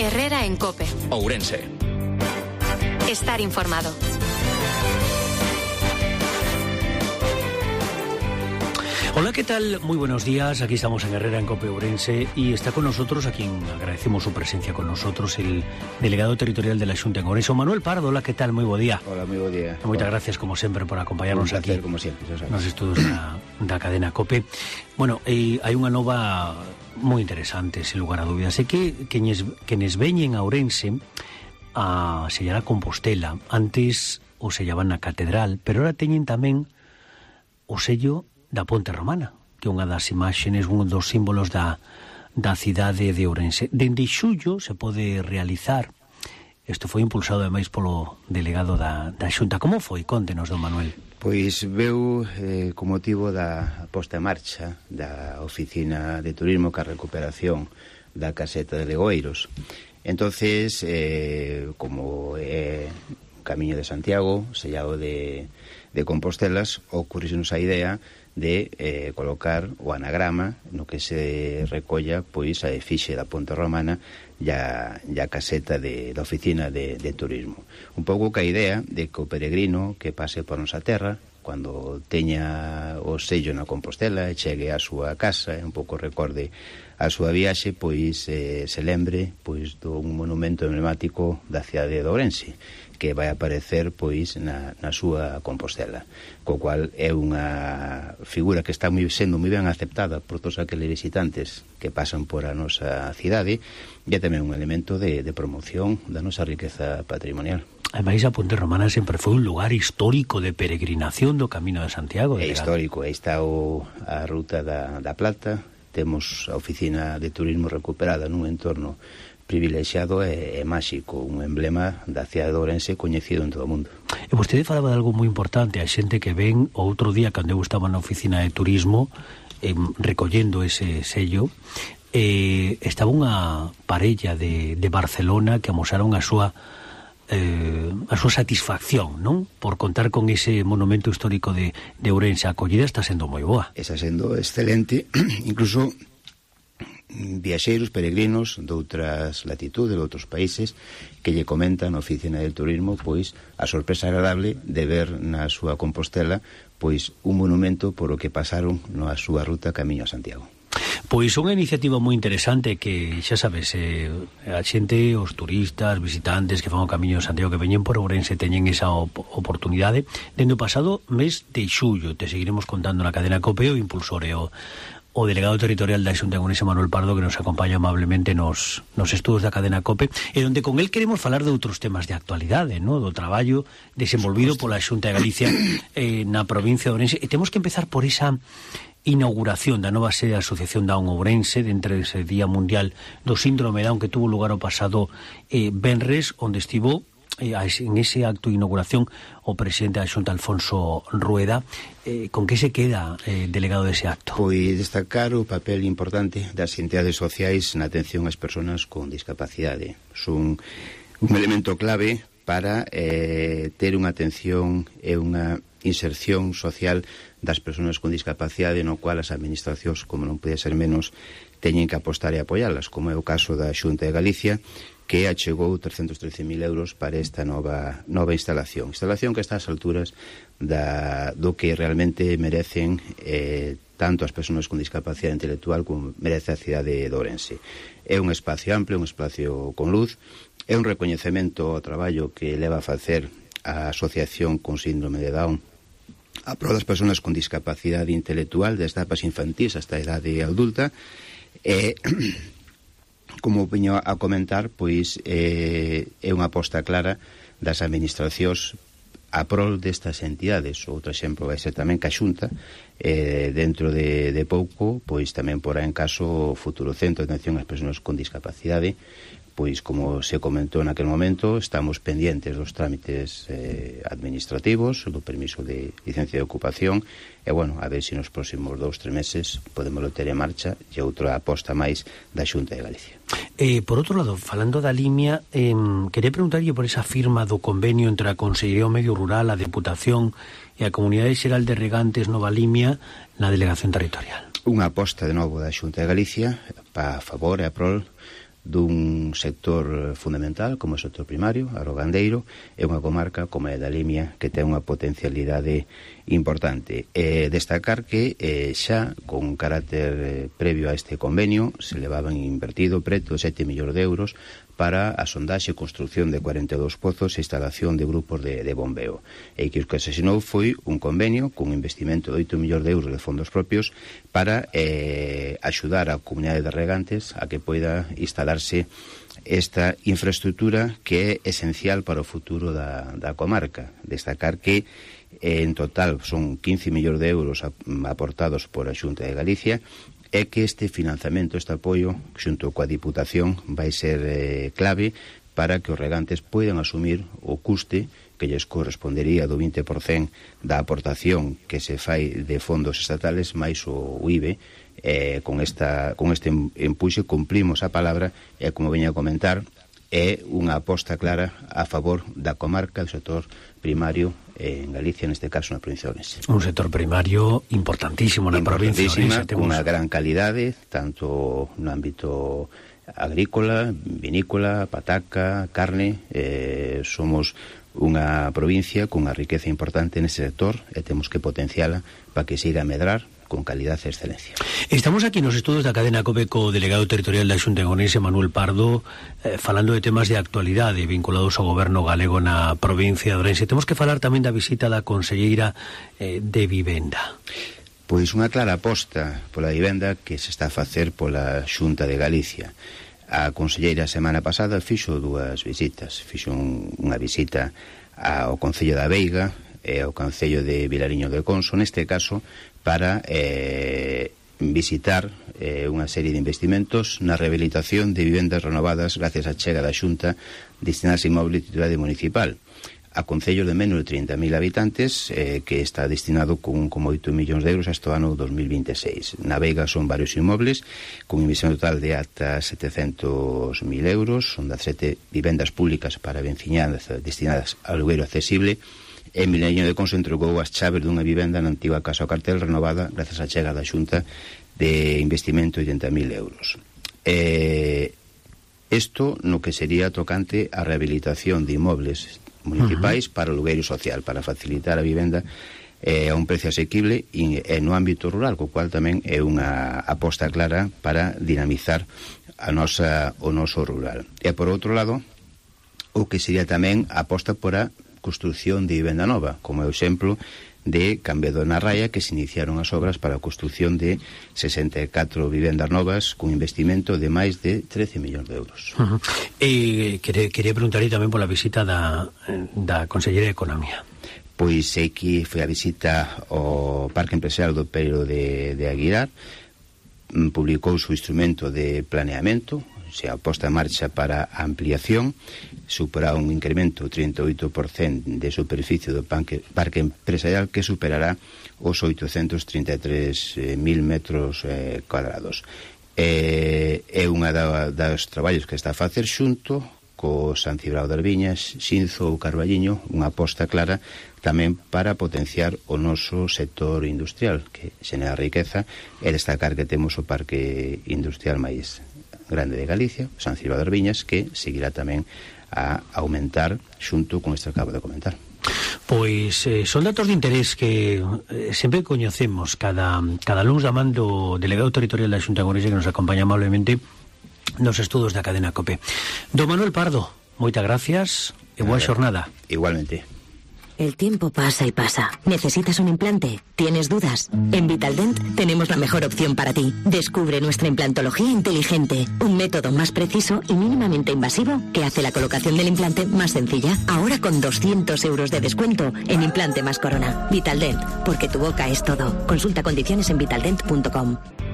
Herrera en COPE. Ourense. Estar informado. Hola, ¿qué tal? Muy buenos días. Aquí estamos en Herrera en COPE Ourense y está con nosotros, a quien agradecemos su presencia con nosotros, el delegado territorial de la Xunta en Ourense, Manuel Pardo. Hola, ¿qué tal? Muy bo día. Hola, moi bo día. Moitas gracias, como sempre, por acompañarnos aquí. Como sempre, nos estudos da cadena COPE. Bueno, hai unha nova moi interesante, sen lugar a dúbidas. É que quenes veñen a Ourense a sellar a Compostela, antes o sellaban na catedral, pero ahora teñen tamén o sello da Ponte Romana, que é unha das imaxes, un dos símbolos da cidade de Ourense. Dende xullo se pode realizar. Isto foi impulsado ademais polo delegado da Xunta. Como foi? Contenos, don Manuel. Pois veu con motivo da posta en marcha da Oficina de Turismo ca recuperación da caseta de Legoeiros. Entonces, como é Camiño de Santiago, sellado de Compostelas, ocorrísenos a idea de colocar o anagrama no que se recolla pois a efixe da Ponte Romana e a caseta da Oficina de Turismo. Un pouco ca idea de que o peregrino que pase por nosa terra, cando teña o sello na Compostela e chegue á súa casa e un pouco recorde a súa viaxe, pois se lembre pois dun monumento emblemático da cidade de Ourense, que vai aparecer pois na súa Compostela, co cual é unha figura que está sendo moi ben aceptada por todos aqueles visitantes que pasan por a nosa cidade, e é tamén un elemento de promoción da nosa riqueza patrimonial. Ademais, a Ponte Romana sempre foi un lugar histórico de peregrinación do Camino de Santiago. É histórico, aí está a Ruta da Plata, temos a Oficina de Turismo recuperada nun entorno privilexiado e máxico, un emblema da cidade de Ourense coñecido en todo o mundo. E vostede falaba de algo moi importante, a xente que ven outro día cando eu estaba na Oficina de Turismo recollendo ese sello, estaba unha parella de Barcelona que amosaron a súa satisfacción, non? Por contar con ese monumento histórico de Ourense. A acollida está sendo moi boa. Está sendo excelente, incluso viaxeiros, peregrinos de outras latitudes, de outros países, que lle comentan na Oficina del Turismo pois a sorpresa agradable de ver na súa Compostela pois un monumento por o que pasaron na súa ruta Camiño a Santiago. Pois unha iniciativa moi interesante que, xa sabes, a xente, os turistas, visitantes que fan o Camiño de Santiago, que veñen por Ourense, teñen esa oportunidade. Dende o pasado mes de xullo, te seguiremos contando na cadena COPE, o impulsor e o delegado territorial da Xunta en Ourense, Manuel Pardo, que nos acompaña amablemente nos estudos da cadena COPE, e onde con el queremos falar de outros temas de actualidade, no? Do traballo desenvolvido pola Xunta de Galicia na provincia de Ourense. E temos que empezar por esa inauguración da nova sede da Asociación Down Ourense dentro dese Día Mundial do Síndrome Down que tuvo lugar o pasado venres, onde estivo en ese acto de inauguración o presidente da Xunta, Alfonso Rueda. Con que se queda, delegado dese acto? Pois destacar o papel importante das entidades sociais na atención ás persoas con discapacidade. Son un elemento clave para ter unha atención e unha inserción social das persoas con discapacidade, no cual as administracións, como non pode ser menos, teñen que apostar e apoialas, como é o caso da Xunta de Galicia, que achegou 313.000 euros para esta nova instalación que está ás alturas do que realmente merecen tanto as persoas con discapacidade intelectual como merece a cidade de Ourense. É un espacio amplio, un espacio con luz, é un recoñecemento ao traballo que leva a facer a Asociación con Síndrome de Down a prol das persoas con discapacidade intelectual desde etapas infantís hasta a idade adulta. Como viño a comentar, pois é unha aposta clara das administracións a prol destas entidades. Outro exemplo vai ser tamén que a Xunta dentro de pouco pois tamén porá en caso o futuro centro de atención ás persoas con discapacidade. Pois, como se comentou naquel momento, estamos pendientes dos trámites administrativos, do permiso de licencia de ocupación, e, bueno, a ver se nos próximos 2-3 meses podemos ter en marcha e outra aposta máis da Xunta de Galicia. Por outro lado, falando da Limia, quería preguntarlle por esa firma do convenio entre a Consellería do Medio Rural, a Deputación e a Comunidade Xeral de Regantes Nova Limia na Delegación Territorial. Unha aposta de novo da Xunta de Galicia a favor e a prol dun sector fundamental como o sector primario, agrogandeiro, é unha comarca como é da Limia que ten unha potencialidade importante. Destacar que xa con carácter previo a este convenio se levaban invertido preto de 7 millóns de euros para a sondaxe e construcción de 42 pozos e instalación de grupos de bombeo. E que o que se asinou foi un convenio con un investimento de 8 millóns de euros de fondos propios para axudar a comunidade de regantes a que poida instalarse esta infraestructura que é esencial para o futuro da comarca. Destacar que en total son 15 millóns de euros aportados por a Xunta de Galicia é que este financiamento, este apoio, xunto coa Diputación, vai ser clave para que os regantes poidan asumir o custe que lles correspondería do 20% da aportación que se fai de fondos estatales máis o IBE. Con este empuxe cumplimos a palabra e, como veña a comentar, é unha aposta clara a favor da comarca do sector primario en Galicia, neste caso na provincia de Ourense. Un sector primario importantísimo na provincia de Ourense. Unha gran calidade, tanto no ámbito agrícola, vinícola, pataca, carne. Somos unha provincia con unha riqueza importante nese sector e temos que potenciala para que siga a medrar con calidad e excelencia. Estamos aquí nos estudos da cadena COPE co delegado territorial da Xunta de Ourense, Manuel Pardo, falando de temas de actualidade vinculados ao goberno galego na provincia de Ourense. Temos que falar tamén da visita da conselleira de Vivenda. Pois unha clara aposta pola vivenda que se está a facer pola Xunta de Galicia. A conselleira a semana pasada fixo dúas visitas. Fixo unha visita ao Concello da Veiga e ao Concello de Vilariño de Conso, neste caso para visitar unha serie de investimentos na rehabilitación de vivendas renovadas gracias á chega da Xunta destinadas a inmoble titularidade municipal a concellos de menos de 30.000 habitantes que está destinado con 1,8 millóns de euros hasta o ano 2026. Na Veiga son varios inmobles con inversión total de ata 700.000 euros, son 17 vivendas públicas para venciñadas destinadas ao alugueiro accesible. En Vilariño de Conso entregou as chaves dunha vivenda na antiga Casa ao Cartel renovada gracias á chega da Xunta de investimento de 80.000 euros. Isto no que sería tocante a rehabilitación de inmobles municipais para o alugueiro social, para facilitar a vivenda a un precio asequible e no ámbito rural, co cual tamén é unha aposta clara para dinamizar o noso rural. E por outro lado, o que sería tamén a aposta por a construcción de vivenda nova, como é o exemplo de Cambedo na Raya, que se iniciaron as obras para a construcción de 64 vivendas novas con investimento de máis de 13 millóns de euros. Quería preguntarle tamén pola visita da Conselleira de Economía. Pois aquí foi a visita ao Parque Empresarial do Peiro de Aguilar, publicou o seu instrumento de planeamento, se aposta en marcha para a ampliación, supera un incremento 38% de superficie do parque empresarial que superará os 833.000 metros cuadrados. É unha dos traballos que está a facer xunto co San Cibrao das Viñas, Xinzo ou Carballiño, unha aposta clara tamén para potenciar o noso sector industrial, que xenera riqueza, e destacar que temos o parque industrial máis grande de Galicia, San Cibrao das Viñas, que seguirá tamén a aumentar xunto con isto que acabo de comentar. Pois son datos de interés que sempre coñecemos cada luns da man do delegado territorial da Xunta de Ourense que nos acompaña amablemente nos estudos da cadena COPE. Do Manuel Pardo, moitas gracias e boa xornada. Igualmente. El tiempo pasa y pasa. ¿Necesitas un implante? ¿Tienes dudas? En Vitaldent tenemos la mejor opción para ti. Descubre nuestra implantología inteligente, un método más preciso y mínimamente invasivo que hace la colocación del implante más sencilla. Ahora con 200 euros de descuento en implante más corona. Vitaldent, porque tu boca es todo. Consulta condiciones en vitaldent.com.